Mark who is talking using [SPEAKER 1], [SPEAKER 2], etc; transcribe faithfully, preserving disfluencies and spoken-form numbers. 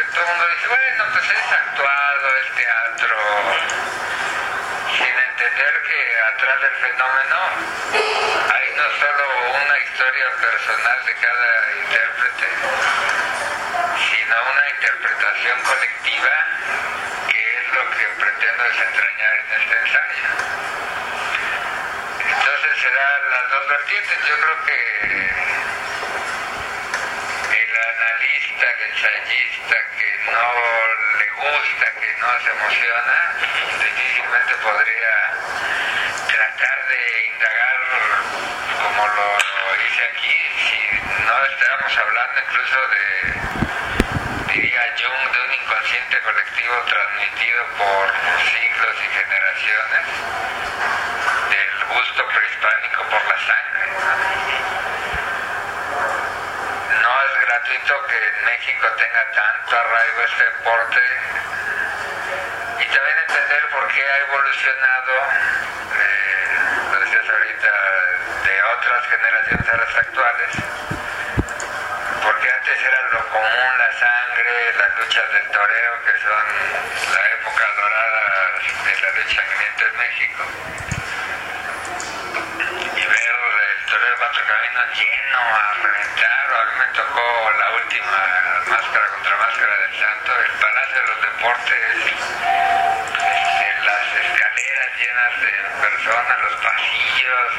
[SPEAKER 1] todo el mundo dice, bueno, pues es actuado, es teatro, sin entender que atrás del fenómeno hay no solo una historia personal de cada intérprete, sino una interpretación colectiva, que es lo que pretendo desentrañar en este ensayo. Entonces serán las dos vertientes. Yo creo que el analista, el ensayista que no le gusta, que no se emociona, difícilmente podría tratar de indagar como lo hice aquí, si no estábamos hablando incluso de, diría Jung, de un inconsciente colectivo transmitido por siglos y generaciones, del gusto prehispánico por la sangre, ¿no? No es gratuito que en México tenga tanto arraigo este deporte, y también entender por qué ha evolucionado, eh, lo decías ahorita, de otras generaciones a las actuales, porque antes era lo común la sangre, las luchas del toreo, que son la época dorada de la lucha sangrienta en México, y ver el toreo de Cuatro Caminos lleno a reventar. A mí me tocó la última Máscara contra Máscara del Santo, el Palacio de los Deportes, este, las escaleras llenas de personas, los pasillos,